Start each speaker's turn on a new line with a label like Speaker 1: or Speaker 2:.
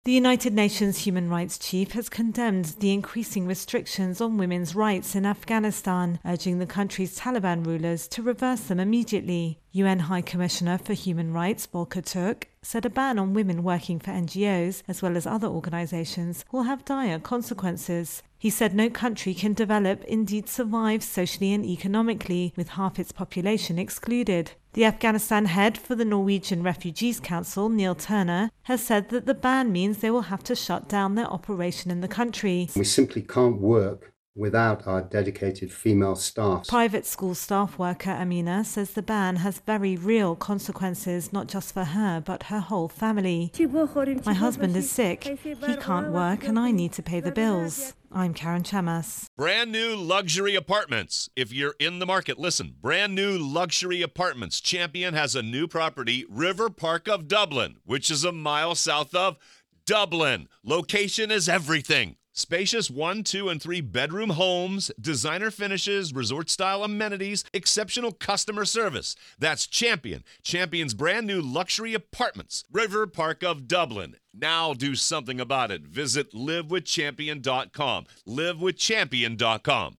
Speaker 1: The United Nations Human Rights Chief has condemned the increasing restrictions on women's rights in Afghanistan, urging the country's Taliban rulers to reverse them immediately. UN High Commissioner for Human Rights Volker Turk said a ban on women working for NGOs, as well as other organizations, will have dire consequences. He said no country can develop, indeed survive socially and economically, with half its population excluded. The Afghanistan head for the Norwegian Refugees Council, Neil Turner, has said that the ban means they will have to shut down their operation in the country.
Speaker 2: We simply can't work without our dedicated female staff.
Speaker 1: Private school staff worker Amina says the ban has very real consequences, not just for her, but her whole family. My husband is sick, he can't work, and I need to pay the bills. I'm Karen Chamas.
Speaker 3: Brand new luxury apartments. If you're in the market, listen. Brand new luxury apartments. Champion has a new property, River Park of Dublin, which is a mile south of Dublin. Location is everything. Spacious 1, 2, and 3 bedroom homes, designer finishes, resort-style amenities, exceptional customer service. That's Champion. Champion's brand new luxury apartments. River Park of Dublin. Now do something about it. Visit livewithchampion.com. livewithchampion.com.